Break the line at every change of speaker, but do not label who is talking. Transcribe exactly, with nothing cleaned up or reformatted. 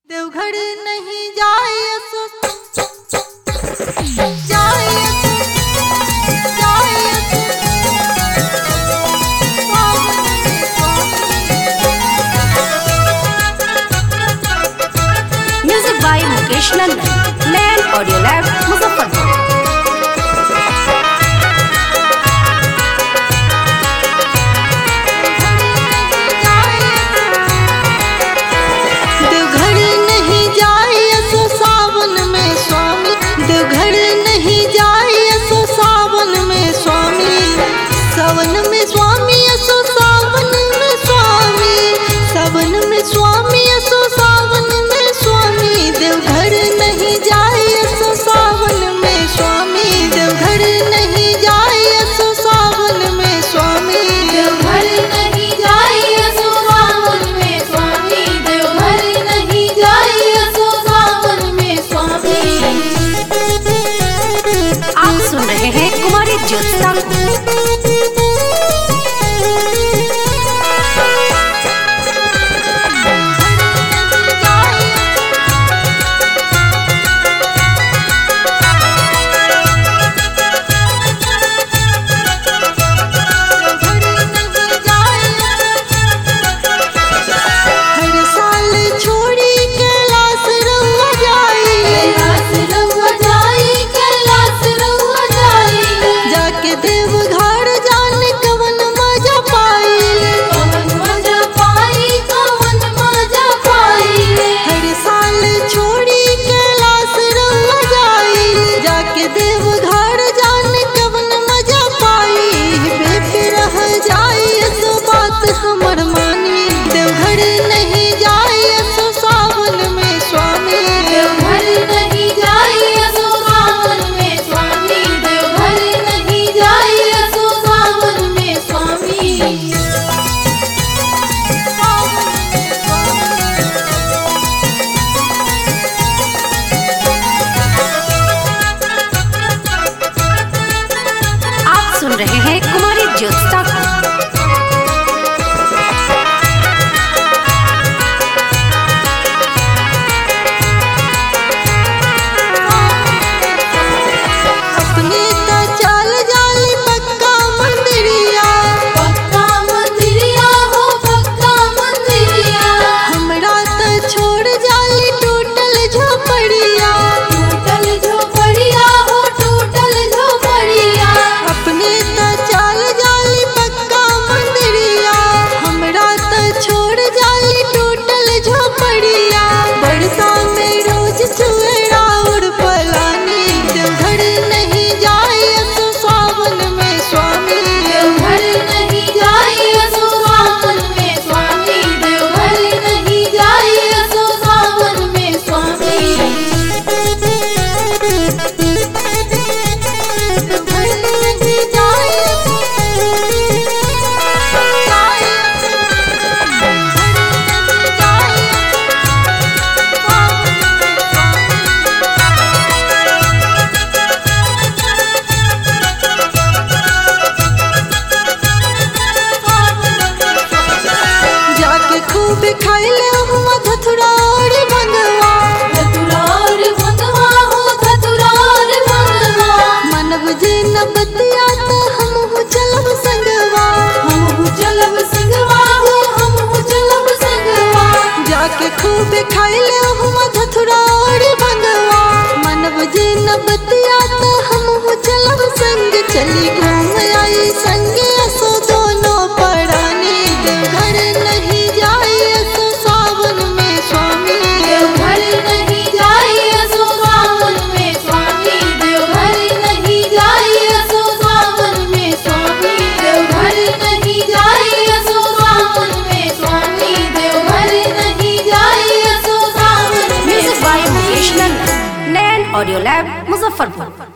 देवघर नहीं जाए सो जाए जाए
music by Mukesh Nandan, land audio lab Muzaffarpur.
Deoghar नहीं जाए सो सावन में स्वामी, देवघर नहीं जाए सो सावन में स्वामी, सावन में स्वामी सो सावन में स्वामी, सावन में स्वामी सो सावन में स्वामी, देवघर नहीं जाए सो सावन में स्वामी, देवघर नहीं जाए सो सावन में स्वामी,
देवघर नहीं जाए सो सावन में स्वामी, देवघर नहीं जाए सो सावन में स्वामी।
आप सुन रहे हैं कुमारी ज्योत्सना को।
हर साल छोड़ी कैलाश रहुआ जाई,
कैलाश रहुआ जाई, कैलाश रहुआ जाई,
जाके देवघर जाने कवन मजा पाई,
कवन मजा पाई, कवन मजा पाई।
हर साल छोड़ी कैलाश रहुआ जाई, जाके देवघर जाने कवन मजा पाई, बेबी रह जाई सो बात हमर मानी, देवघर नहीं जाए सो सावन में स्वामी,
देवघर नहीं जाए सो सावन में स्वामी, देवघर नहीं जाए सो सावन में स्वामी।
आप सुन रहे हैं कुमारी ज्योत्सना को।
अपने त चाल जाली पक्का मंदिरिया,
पक्का मंदिरिया हो पक्का मंदिरिया,
हमरा त छोड़ जाली टूटल झोपड़िया,
टूटल झोपड़िया हो टूटल झोपड़िया,
अपने त चाल जाली पक्का मंदिरिया, हमरा त छोड़ जाली टूटल झोपड़िया, बरसा में रोज चुएरा उड़ पलानी, देवघर नहीं जाए सो सावन में स्वामी,
देवघर नहीं जाए सो सावन में स्वामी, देवघर नहीं जाए सो सावन में स्वामी।
जाके खूब खाइले हुआ धथुरा और भंगवा,
धतुरा और भंगवा हो धतुरा और भंगवा,
मनब जे न बतिया तो हम चलब संगवा,
हम चलब संगवा हो हम चलब संगवा,
जाके खूब खाइले हुआ धथुरा और भंगवा, मनब जे न बतिया तो हम चलब संग, चली घूम आई संग असो दोनों परानी, देवघर नहीं जाए सो सावन में स्वामी,
देवघर नहीं जाए सो सावन में स्वामी, देवघर नहीं जाए सो सावन में स्वामी, देवघर नहीं जाए सो सावन में स्वामी, देवघर नहीं जाए सो सावन में
music by
Swami.
Mukesh Nandan, land audio lab Muzaffarpur.